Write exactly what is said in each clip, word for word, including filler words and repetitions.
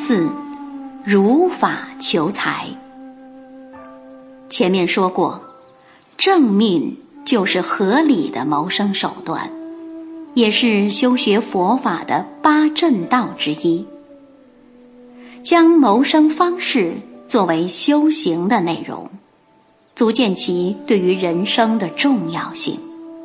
四，如法求财。前面说过，正命就是合理的谋生手段，也是修学佛法的八正道之一。将谋生方式作为修行的内容，足见其对于人生的重要性。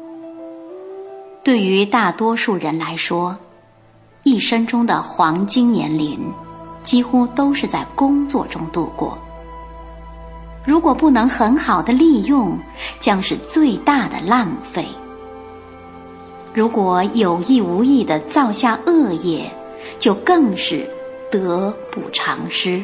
对于大多数人来说，一生中的黄金年龄几乎都是在工作中度过。如果不能很好的利用，将是最大的浪费。如果有意无意地造下恶业，就更是得不偿失。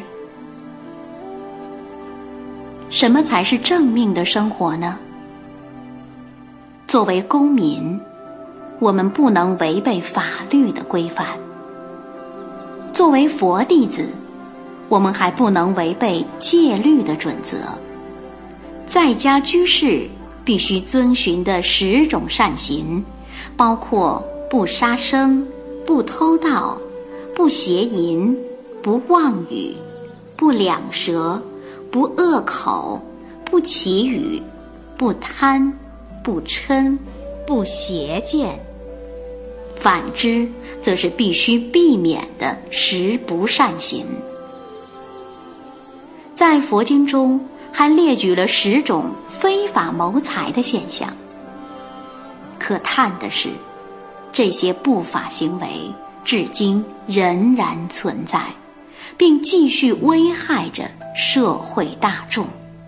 什么才是正命的生活呢？作为公民，我们不能违背法律的规范；作为佛弟子，我们还不能违背戒律的准则。在家居士必须遵循的十种善行，包括不杀生、不偷盗、不邪淫、不妄语、不两舌、不恶口、不绮语、不贪、不嗔、不邪见。反之，则是必须避免的十不善行。在佛经中还列举了十种非法谋财的现象。可叹的是，这些不法行为至今仍然存在，并继续危害着社会大众。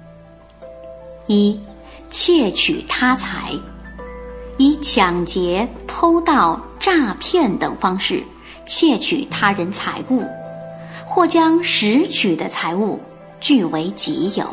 一、窃取他财，以抢劫、偷盗、诈骗等方式窃取他人财物，或将拾取的财物据为己有。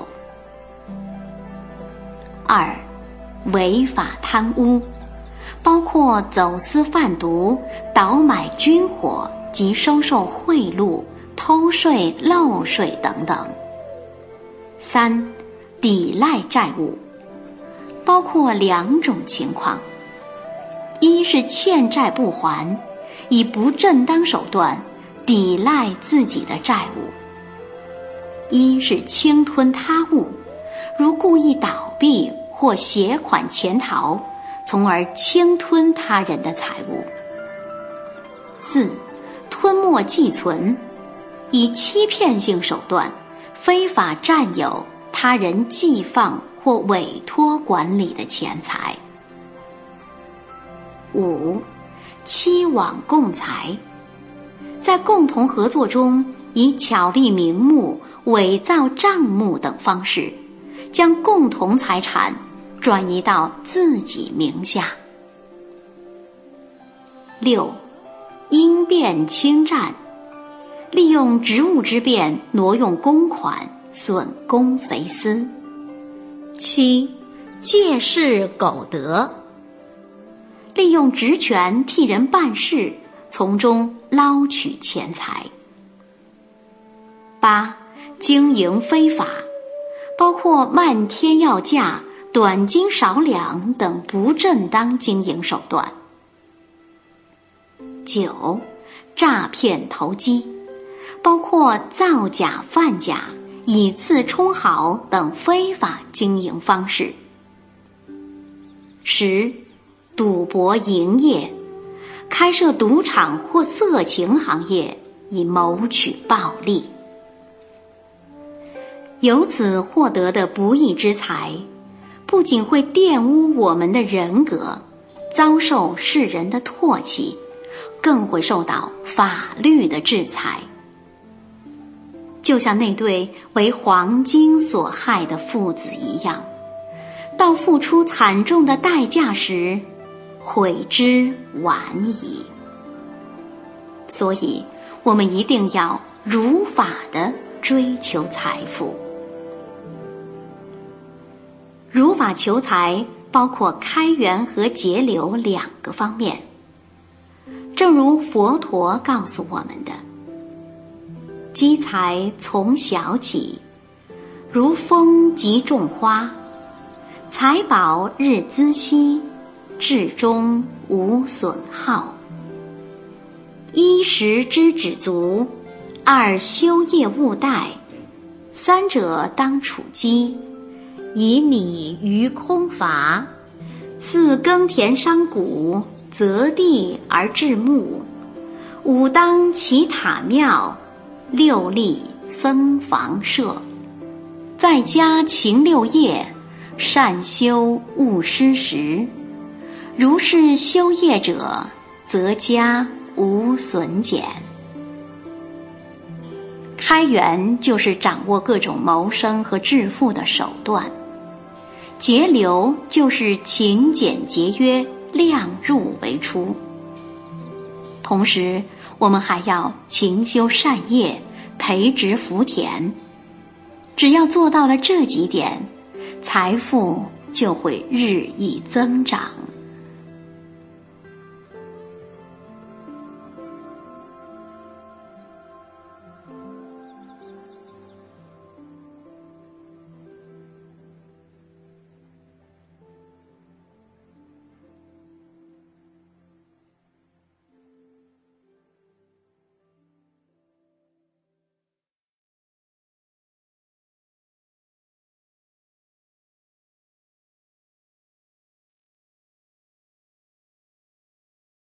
二、违法贪污，包括走私贩毒、倒买军火及收受贿赂、偷税漏税等等。三、抵赖债务，包括两种情况：一是欠债不还，以不正当手段抵赖自己的债务；一是侵吞他物，如故意倒闭或携款潜逃，从而侵吞他人的财物。四、吞没寄存，以欺骗性手段非法占有他人寄放或委托管理的钱财。五、欺罔共财，在共同合作中以巧立名目、伪造账目等方式，将共同财产转移到自己名下。六、因便侵占，利用职务之便挪用公款，损公肥私。七、借势苟得，利用职权替人办事，从中捞取钱财。八、经营非法，包括漫天要价、短斤少两等不正当经营手段。九、诈骗投机，包括造假贩假、以次充好等非法经营方式。十、赌博营业，开设赌场或色情行业，以谋取暴利。由此获得的不义之财，不仅会玷污我们的人格，遭受世人的唾弃，更会受到法律的制裁。就像那对为黄金所害的父子一样，到付出惨重的代价时，悔之晚矣。所以，我们一定要如法地追求财富。如法求财包括开源和节流两个方面。正如佛陀告诉我们的，积财从小起，如风即种花，财宝日滋息，至终无损耗。衣食之止足， 二修业务待，三者当处机，以拟于空乏。四耕田伤谷，择地而治木。五当起塔庙，六立僧房舍。在家勤六业，善修勿失时。如是修业者，则家无损减。开源就是掌握各种谋生和致富的手段，节流就是勤俭节约，量入为出。同时，我们还要勤修善业，培植福田。只要做到了这几点，财富就会日益增长。